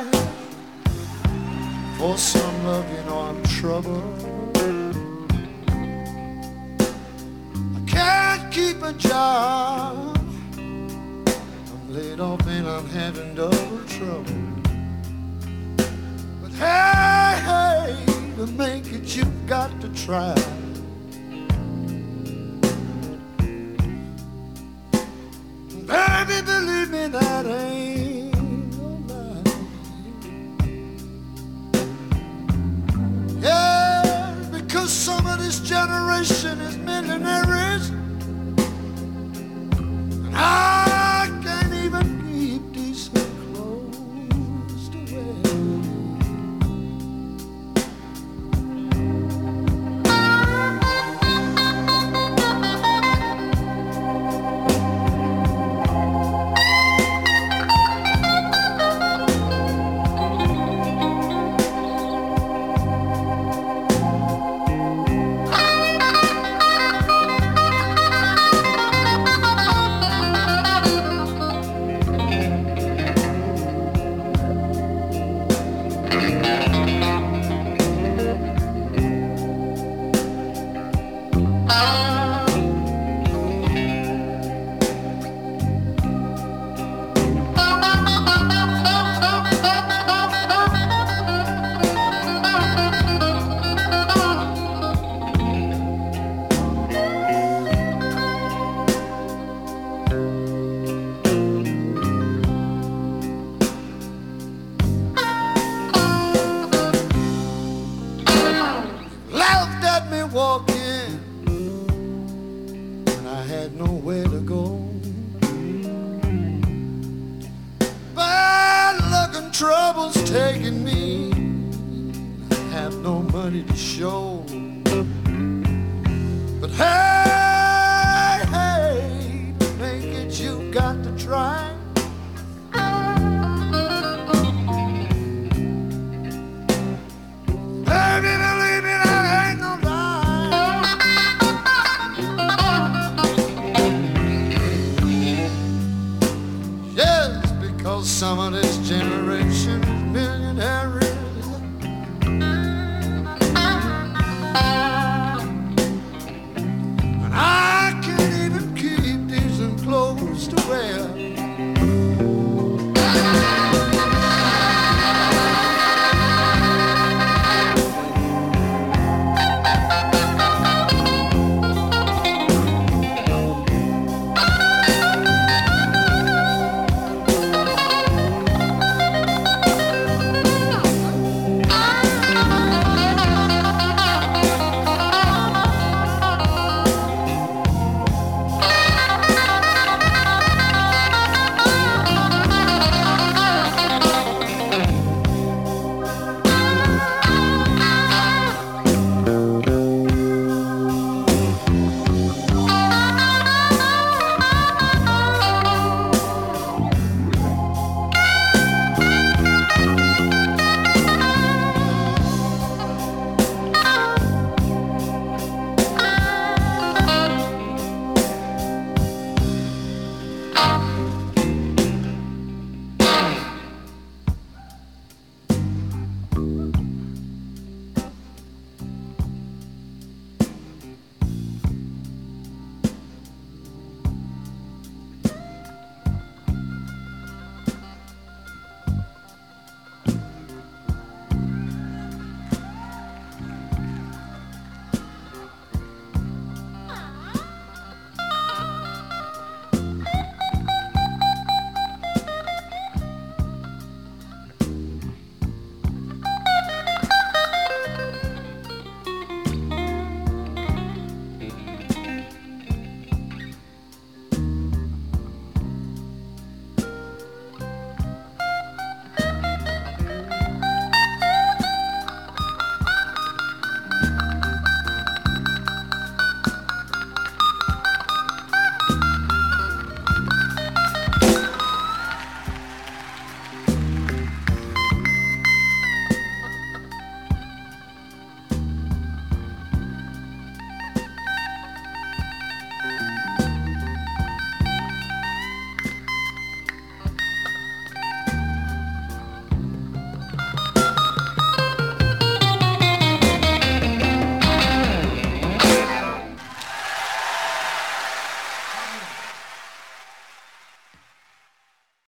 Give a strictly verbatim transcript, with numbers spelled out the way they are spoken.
For some love, you know I'm troubled. I can't keep a job. I'm laid off and I'm having double trouble. But hey, hey, to make it you've got to try. Baby, believe me, that ain't no lie. Yeah, because some of this generation is millionaires, and I can't even keep decent clothes to wear. Walking when I had nowhere to go. Bad luck and trouble's taking me. I have no money to show. But hey,